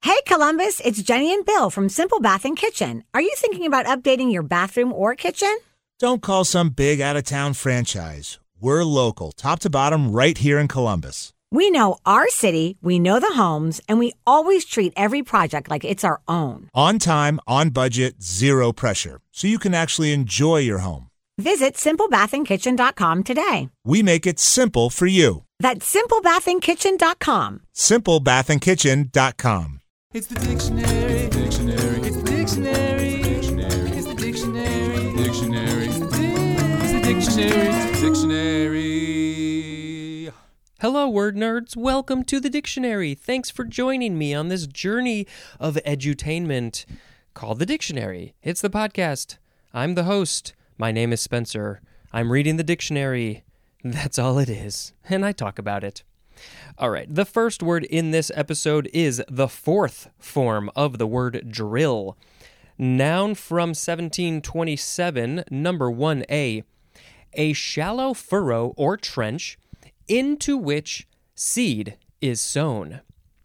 Hey Columbus, it's Jenny and Bill from Simple Bath and Kitchen. Are you thinking about updating your bathroom or kitchen? Don't call some big out-of-town franchise. We're local, top to bottom, right here in Columbus. We know our city, we know the homes, and we always treat every project like it's our own. On time, on budget, zero pressure, so you can actually enjoy your home. Visit SimpleBathAndKitchen.com today. We make it simple for you. That's SimpleBathAndKitchen.com. SimpleBathAndKitchen.com. It's the dictionary. Dictionary. It's the dictionary. Dictionary. It's the dictionary. Dictionary. It's the dictionary. It's the dictionary. Hello, word nerds. Welcome to the dictionary. Thanks for joining me on this journey of edutainment called the dictionary. It's the podcast. I'm the host. My name is Spencer. I'm reading the dictionary. That's all it is. And I talk about it. All right, the first word in this episode is the fourth form of the word drill. Noun from 1727, number 1A. A shallow furrow or trench into which seed is sown.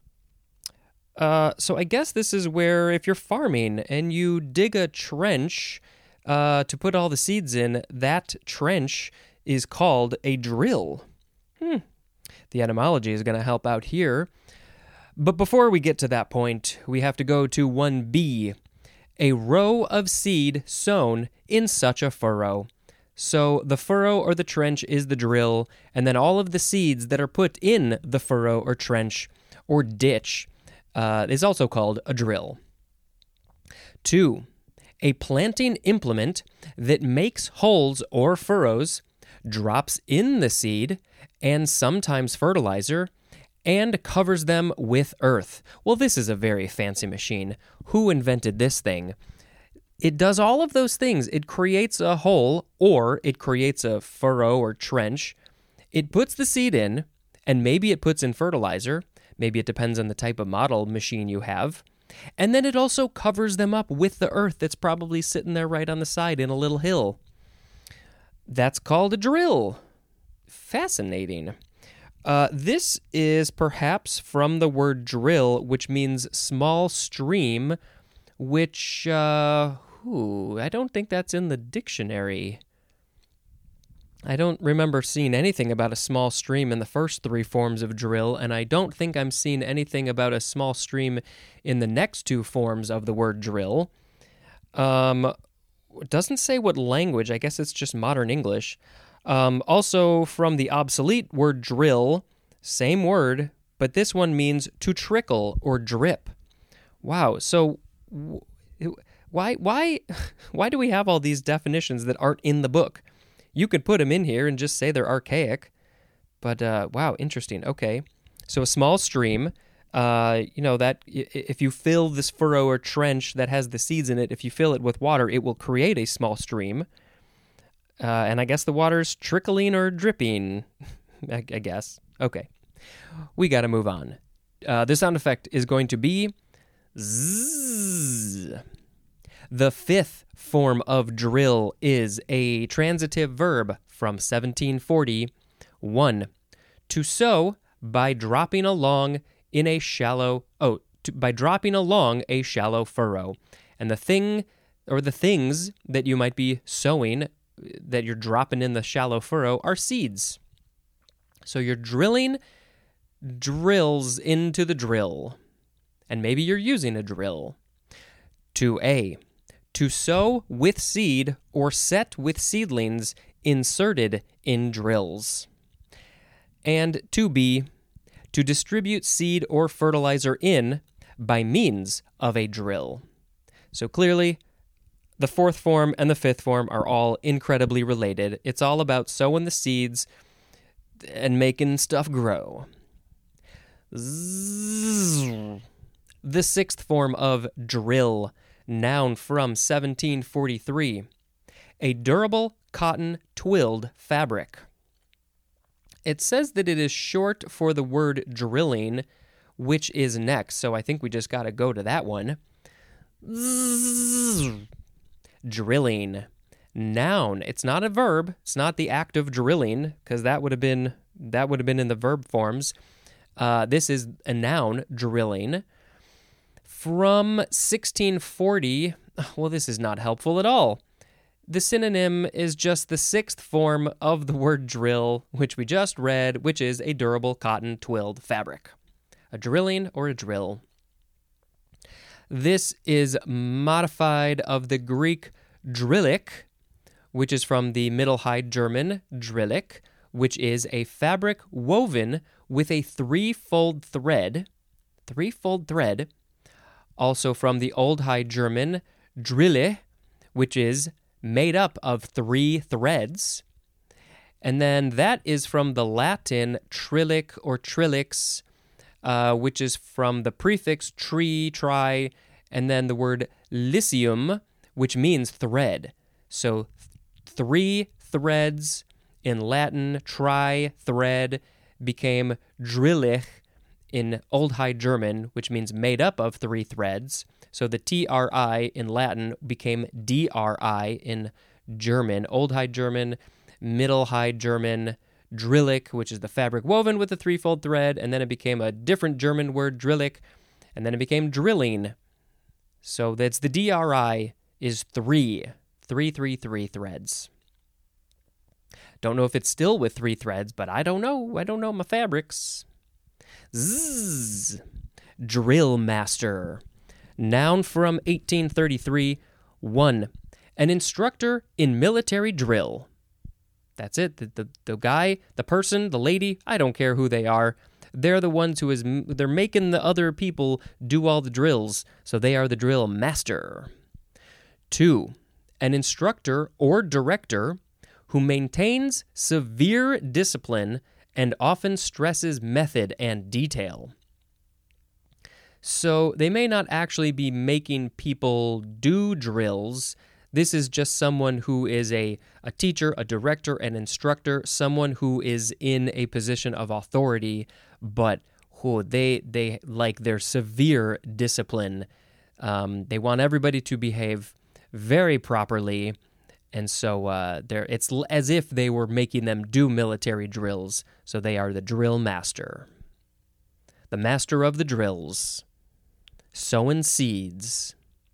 So I guess this is where if you're farming and you dig a trench to put all the seeds in, that trench is called a drill. The etymology is going to help out here. But before we get to that point, we have to go to 1B, a row of seed sown in such a furrow. So the furrow or the trench is the drill, and then all of the seeds that are put in the furrow or trench or ditch is also called a drill. 2, a planting implement that makes holes or furrows, drops in the seed, and sometimes fertilizer, and covers them with earth. Well, this is a very fancy machine. Who invented this thing? It does all of those things. It creates a hole, or it creates a furrow or trench. It puts the seed in, and maybe it puts in fertilizer. Maybe it depends on the type of model machine you have. And then it also covers them up with the earth that's probably sitting there right on the side in a little hill. That's called a drill. Fascinating. This is perhaps from the word drill, which means small stream, which, I don't think that's in the dictionary. I don't remember seeing anything about a small stream in the first 3 forms of drill, and I don't think I'm seeing anything about a small stream in the next 2 forms of the word drill. It doesn't say what language. I guess it's just modern English. Also from the obsolete word drill, same word, but this one means to trickle or drip. Wow. So why do we have all these definitions that aren't in the book? You could put them in here and just say they're archaic. But wow, interesting. Okay. So a small stream. That if you fill this furrow or trench that has the seeds in it, if you fill it with water, it will create a small stream. And I guess the water's trickling or dripping, I guess. Okay. We got to move on. The sound effect is going to be zzz. The 5th form of drill is a transitive verb from 1740. 1. To sow by dropping along a shallow furrow. And the thing or the things that you might be sowing that you're dropping in the shallow furrow are seeds. So you're drilling drills into the drill. And maybe you're using a drill. 2A. To sow with seed or set with seedlings inserted in drills. And 2B. To distribute seed or fertilizer in by means of a drill. So clearly, the 4th form and the 5th form are all incredibly related. It's all about sowing the seeds and making stuff grow. Zzz. The 6th form of drill, noun from 1743. A durable cotton twilled fabric. It says that it is short for the word drilling, which is next, so I think we just got to go to that one. Zzz. Drilling. Noun. It's not a verb. It's not the act of drilling, because that would have been in the verb forms. This is a noun, drilling. From 1640, well, this is not helpful at all. The synonym is just the sixth form of the word drill, which we just read, which is a durable cotton twilled fabric. A drilling or a drill. This is modified of the Greek drillik, which is from the Middle High German drillik, which is a fabric woven with a threefold thread. Also from the Old High German drille, which is made up of 3 threads. And then that is from the Latin trillic or trillix, which is from the prefix tri, and then the word lycium, which means thread. So 3 threads in Latin, thread, became drillich in Old High German, which means made up of 3 threads. So the tri in Latin became dri in German, Old High German, Middle High German, drillik, which is the fabric woven with a threefold thread, and then it became a different German word, drillik, and then it became drilling. So that's the dri is 3 threads. Don't know if it's still with 3 threads, but I don't know. I don't know my fabrics. Zzz. Drill master. Noun from 1833. 1. An instructor in military drill. That's it. The guy, the person, the lady, I don't care who they are. They're the ones they're making the other people do all the drills, so they are the drill master. 2. An instructor or director who maintains severe discipline and often stresses method and detail. So they may not actually be making people do drills. This is just someone who is a teacher, a director, an instructor, someone who is in a position of authority, but who they like their severe discipline. They want everybody to behave very properly, and so it's as if they were making them do military drills. So they are the drill master, the master of the drills, sowing seeds.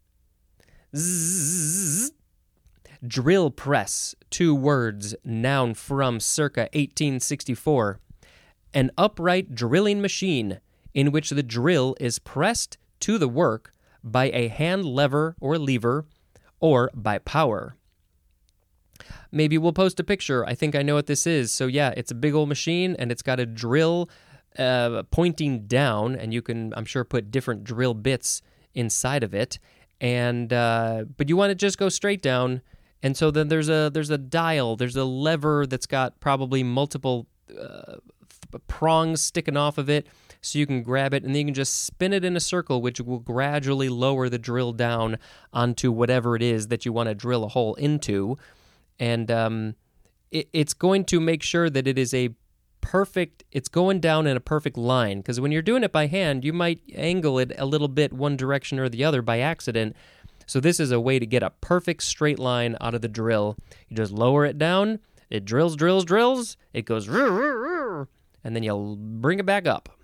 Zzz. Drill press, 2 words, noun from circa 1864. An upright drilling machine in which the drill is pressed to the work by a hand lever or by power. Maybe we'll post a picture. I think I know what this is. So yeah, it's a big old machine, and it's got a drill pointing down, and you can, I'm sure, put different drill bits inside of it. And but you want to just go straight down, and so then there's a dial, there's a lever that's got probably multiple prongs sticking off of it, so you can grab it and then you can just spin it in a circle, which will gradually lower the drill down onto whatever it is that you want to drill a hole into, and it's going to make sure that it is it's going down in a perfect line, because when you're doing it by hand, you might angle it a little bit one direction or the other by accident. So this is a way to get a perfect straight line out of the drill. You just lower it down, it drills, it goes, and then you'll bring it back up.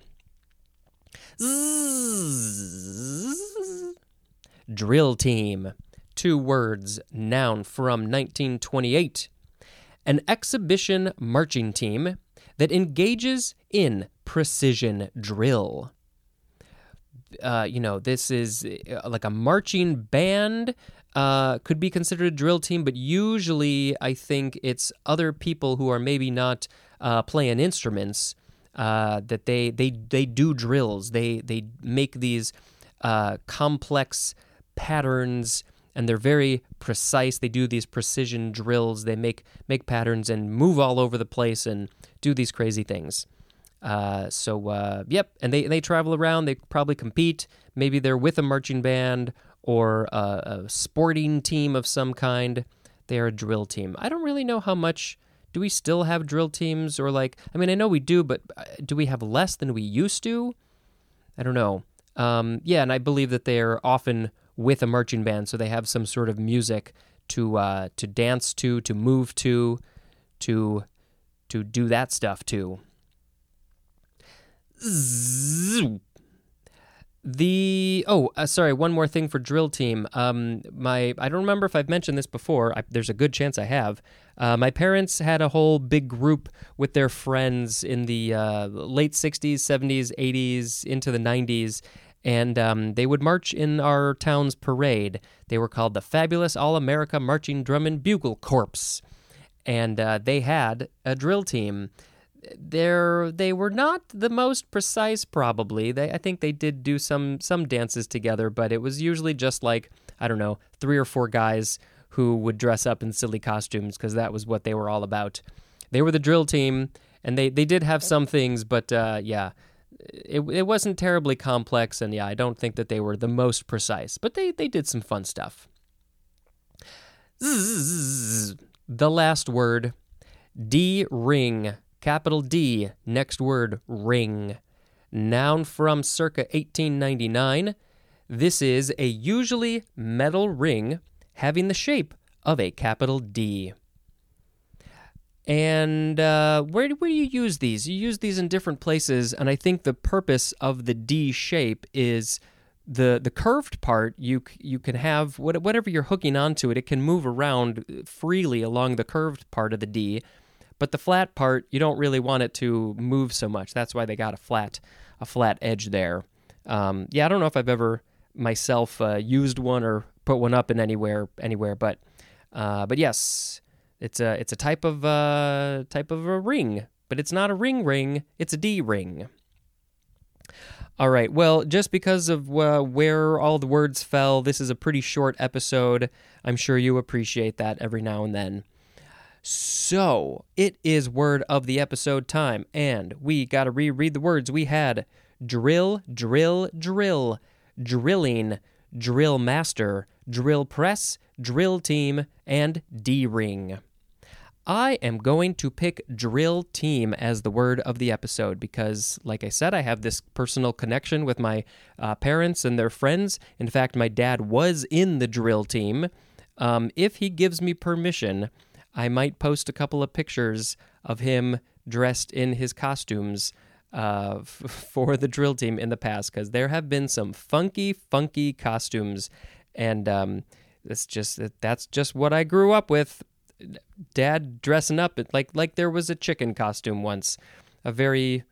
Drill team, 2 words, noun from 1928. An exhibition marching team that engages in precision drill. This is like a marching band, could be considered a drill team, but usually I think it's other people who are maybe not playing instruments, that they do drills. They make these complex patterns, and they're very precise. They do these precision drills. They make patterns and move all over the place and do these crazy things. Yep, and they travel around. They probably compete. Maybe they're with a marching band or a sporting team of some kind. They are a drill team. I don't really know how much. Do we still have drill teams, or I know we do, but do we have less than we used to? I don't know. And I believe that they are often with a marching band, so they have some sort of music to dance to move to do that stuff to. Sorry, one more thing for drill team. I don't remember if I've mentioned this before. There's a good chance I have. My parents had a whole big group with their friends in the late 60s, 70s, 80s, into the 90s, and they would march in our town's parade. They were called the Fabulous All-America Marching Drum and Bugle Corps, and they had a drill team. They were not the most precise, probably. I think they did do some dances together, but it was usually just like, I don't know, 3 or 4 guys who would dress up in silly costumes because that was what they were all about. They were the drill team, and they did have some things, but it wasn't terribly complex, and I don't think that they were the most precise, but they did some fun stuff. The last word, D-ring. Capital D, next word, ring. Noun from circa 1899. This is a usually metal ring having the shape of a capital D. And where do you use these? You use these in different places, and I think the purpose of the D shape is the curved part. You can have whatever you're hooking onto it. It can move around freely along the curved part of the D. But the flat part, you don't really want it to move so much. That's why they got a flat edge there. I don't know if I've ever myself used one or put one up in anywhere. But yes, it's a type of a ring. But it's not a ring. It's a D ring. All right. Well, just because of where all the words fell, this is a pretty short episode. I'm sure you appreciate that every now and then. So, it is word of the episode time, and we got to reread the words. We had drill, drill, drill, drilling, drill master, drill press, drill team, and D-ring. I am going to pick drill team as the word of the episode because, like I said, I have this personal connection with my parents and their friends. In fact, my dad was in the drill team. If he gives me permission, I might post a couple of pictures of him dressed in his costumes for the drill team in the past, because there have been some funky costumes, and that's just what I grew up with. Dad dressing up like there was a chicken costume once, a very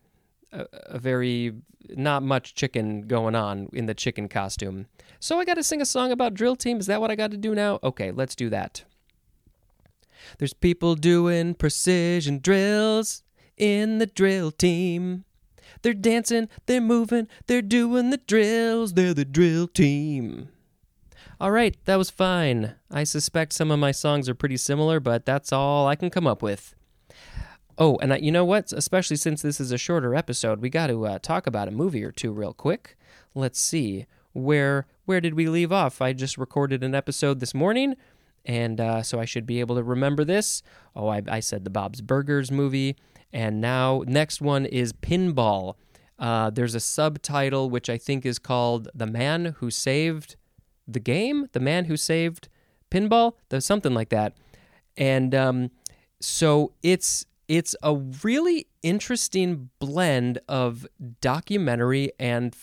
not much chicken going on in the chicken costume. So I got to sing a song about drill team. Is that what I got to do now? Okay, let's do that. There's people doing precision drills in the drill team. They're dancing, they're moving, they're doing the drills. They're the drill team. All right, that was fine. I suspect some of my songs are pretty similar, but that's all I can come up with. Oh, and you know what? Especially since this is a shorter episode, we got to talk about a movie or two real quick. Let's see. Where did we leave off? I just recorded an episode this morning, and so I should be able to remember this. Oh, I said the Bob's Burgers movie, and now next one is Pinball. There's a subtitle which I think is called The Man Who Saved the Game? The Man Who Saved Pinball? There's something like that. And so it's a really interesting blend of documentary and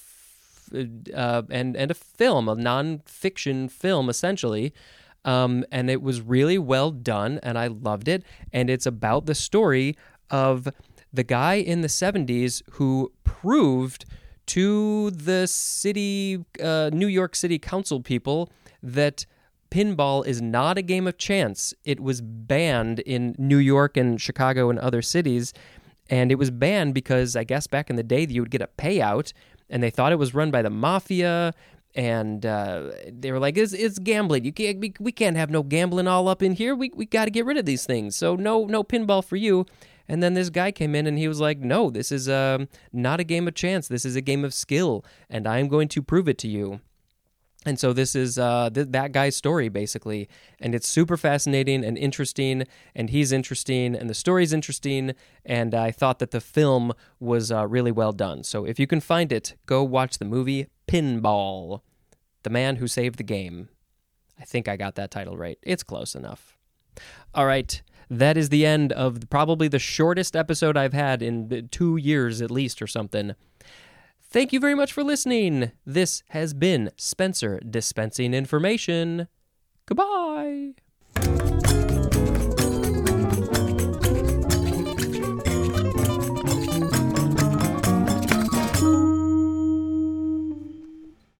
a film, a nonfiction film, essentially. And it was really well done, and I loved it. And it's about the story of the guy in the 70s who proved to the city, New York City Council people that pinball is not a game of chance. It was banned in New York and Chicago and other cities, and it was banned because I guess back in the day you would get a payout, and they thought it was run by the mafia, and they were like, "It's gambling. We can't have no gambling all up in here. We got to get rid of these things. So no pinball for you." And then this guy came in and he was like, "No, this is not a game of chance. This is a game of skill, and I'm going to prove it to you." And so this is that guy's story, basically. And it's super fascinating and interesting, and he's interesting, and the story's interesting, and I thought that the film was really well done. So if you can find it, go watch the movie Pinball, The Man Who Saved the Game. I think I got that title right. It's close enough. All right. That is the end of probably the shortest episode I've had in 2 years at least or something. Thank you very much for listening. This has been Spencer dispensing information. Goodbye.